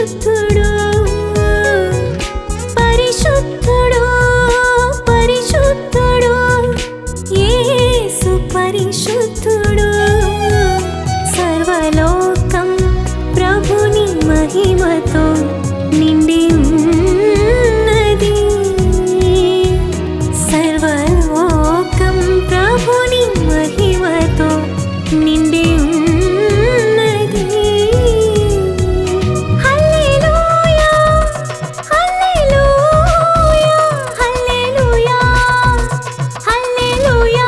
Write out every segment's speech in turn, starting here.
పరిశుద్ధుడు పరిశుద్ధుడు పరిశుద్ధుడు యేసు పరిశుద్ధుడు సర్వలోకం ప్రభుని మహిమతో నిండి ఉన్నది సర్వలోకం ప్రభుని మహిమతో నిండి ఉన్నది హల్లెలూయా హల్లెలూయా హల్లెలూయా హల్లెలూయా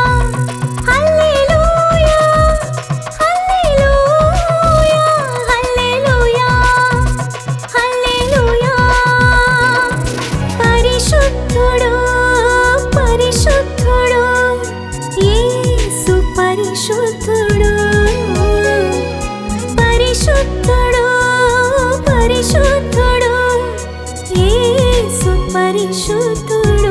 హల్లెలూయా హల్లెలూయా హల్లెలూయా పరిశుద్ధుడు పరిశుద్ధుడు యేసు పరిశుద్ధుడు పరిశుద్ధుడు పరిశుద్ధుడు యేసు పరిశుద్ధుడు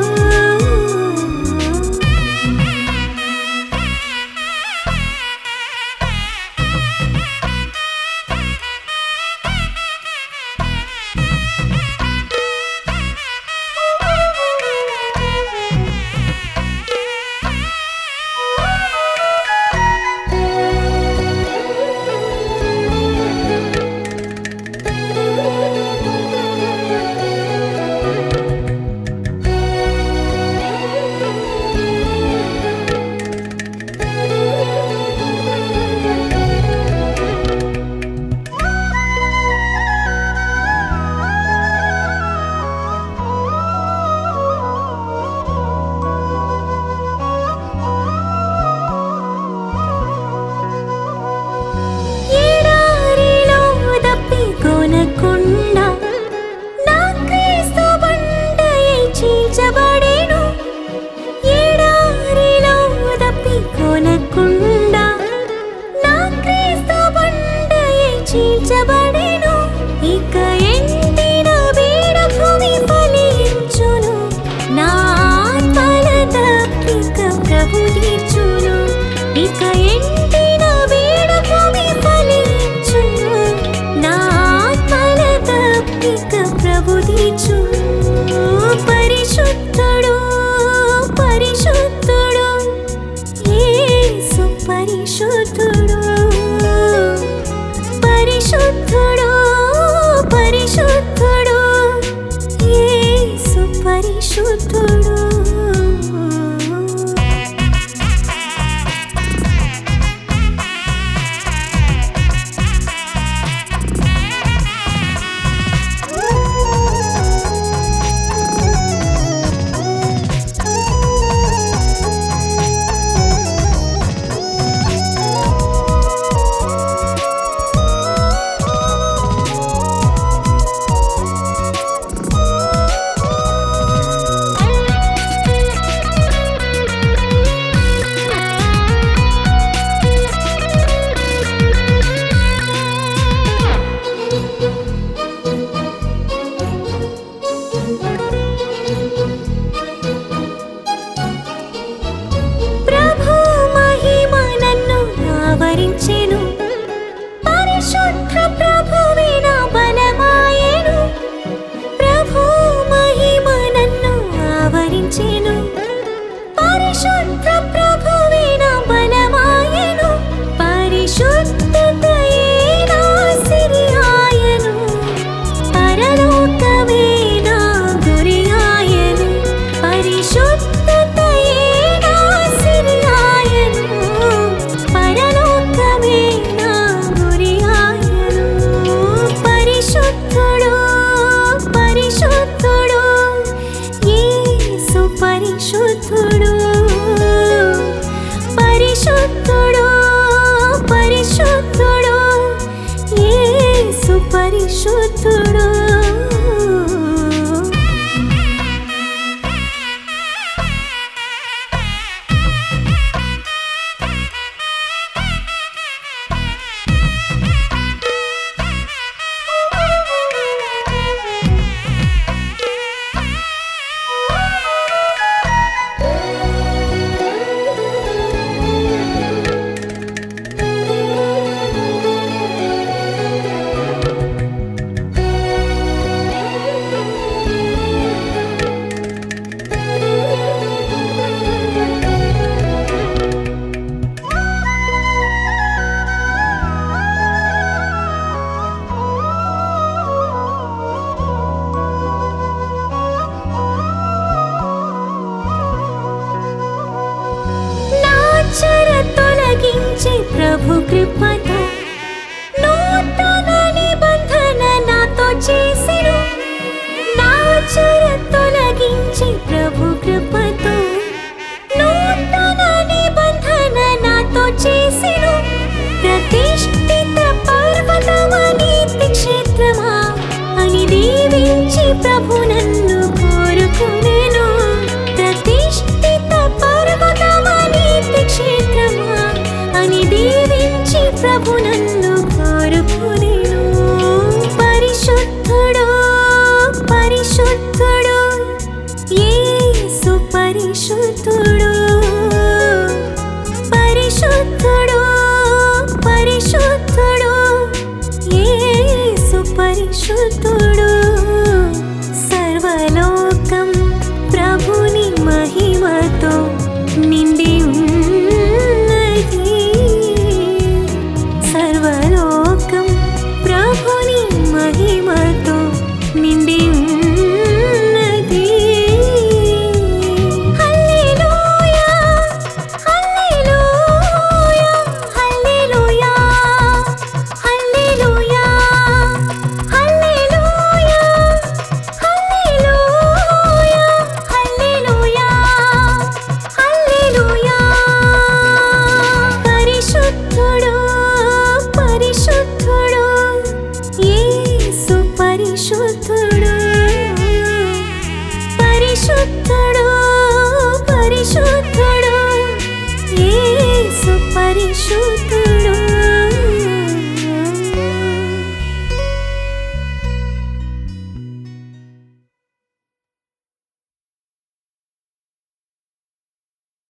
ఎడారిలో దప్పికొనకుండా నా క్రీస్తు బండయై చీల్చబడెను ఎడారిలో దప్పికొనకుండా నా క్రీస్తు బండయై చీల్చబడెను ఇక ఎండిన బీడ భూమి ఫలించును నా ఆత్మల దప్పిక ప్రభు తీర్చును ఇక ఎండిన బీడ భూమి ఫలించును నా ఆత్మల దప్పిక ప్రభు తీర్చును పరిశుద్ధుడు పరిశుద్ధుడు యేసు పరిశుద్ధుడు పరిశుద్ధుడు పరిశుద్ధుడు యేసు పరిశుద్ధుడు ప్రభు మహిమ నన్ను ఆవరించెను పరిశుద్ధ ప్రభువే నా బలమాయెను ప్రభు మహిమ నన్ను ఆవరించెను పరిశుద్ధ ప్రభువే నా బలమాయెను పరిశుద్ధతయే నా సిరియాయెను పరలోకమే నా గురియాయెను పరిశుద్ధతయే నా సిరియాయెను పరలోకమే నా గురియాయెను పరిశుద్ధుడు పరిశుద్ధుడు యేసు పరిశుద్ధుడు పరిశుద్ధుడు పరిశుద్ధుడు యేసు పరిశుద్ధుడు పరిశుద్ధుడు